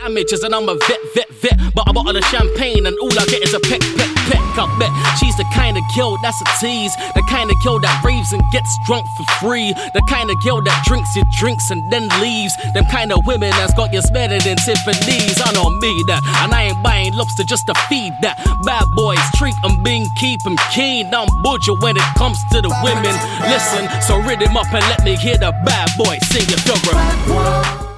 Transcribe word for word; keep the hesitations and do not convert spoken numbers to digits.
damages and I'm a vet, vet, vet. But I bottle of champagne and all I get is a peck, peck, peck. I bet she's the kind of girl that's a tease, the kind of girl that raves and gets drunk for free, the kind of girl that drinks your drinks and then leaves. Them kind of women that's got you smelling in Tiffany's. I know me that, and I ain't buying lobster just to feed that. Bad boys treat them being, keep them keen. I'm butcher when it comes to the women. Listen, so rid him up and let me hear the bad boy sing your figure.